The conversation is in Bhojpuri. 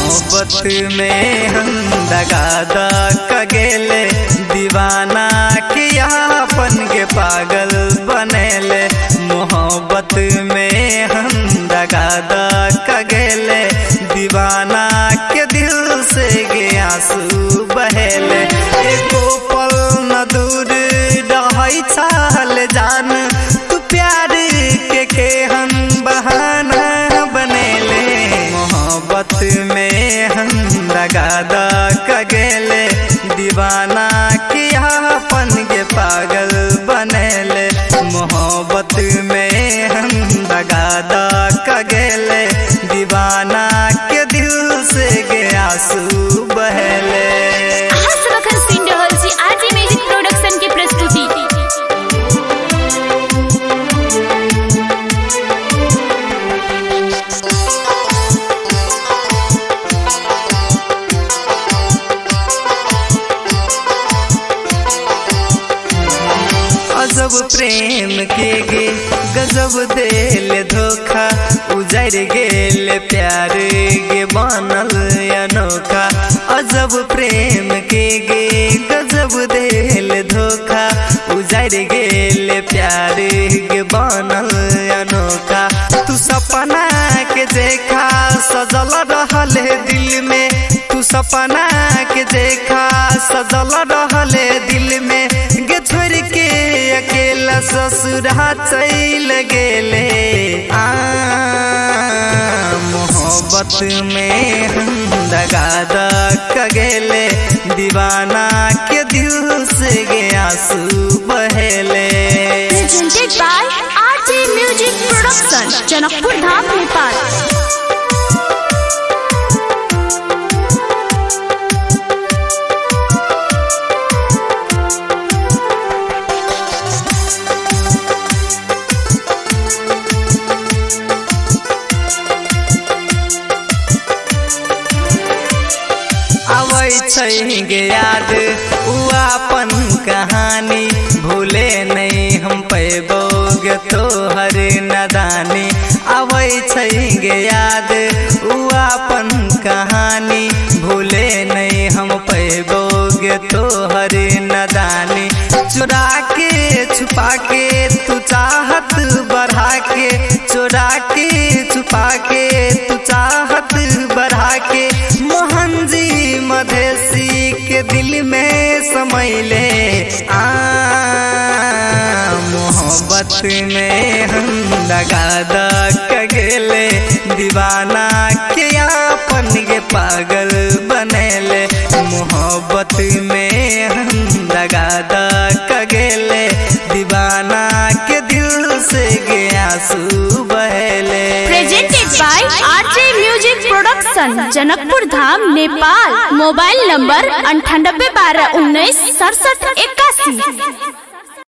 मोहब्बत में हम दगादा कगेले दीवाना किया अपन के पागल बनेले। मोहब्बत में हम दगादा कगेले दीवाना के दिल से गे आंसू बहेले। एको पल न दूर रही चाल जान तू प्यार के हम बहाना बनेले। मोहब्बत में हम दगादा कगेले दीवाना किया अपन के पागल बनेले। मोहब्बत में हम दगादा कगेले दीवाना के दिल से गे आंसू बहेले। आरजे म्यूजिक प्रोडक्शन की प्रस्तुति। अजब प्रेम के गे गजब देल धोखा उजर गेल प्यार गे बनल अनोखा। अजब प्रेम के गे गजब देल धोखा उजर गेल प्यार गे बनल अनोखा। तू सपना के देखा सजल रहले दिल में, तू सपना के देखा सजल रहले दिल में। गे छोड़ के अकेला ससुरा चल गेले। मोहब्बत में हम दगादा कगेले दीवाना के दिल से गे आंसू बहेले। Presented by RJ Music Production, Janakpur Dham Nepal. गे याद उ अपन कहानी भूले नहीं हम पैबोगे तोहर नदानी। आवे छै गे याद उ अपन कहानी भूले नहीं हम पैबोगे तोहर नदानी। चुरा के छुपा के तू चाहत बढ़ा के, चुरा के छुपा के तू चाहत बढ़ा के। मोहन जी मधेसी के दिल में समैले। मोहब्बत में हम दगादा कगेले दीवाना के अपन के पागल बनेले। मोहब्बत में हम दगादा कगेले दीवाना के दिल से गे आंसू बहेले। Presented by RJ Music Production, Janakpur Dham Nepal. Mobile number 98 12 19 67 81।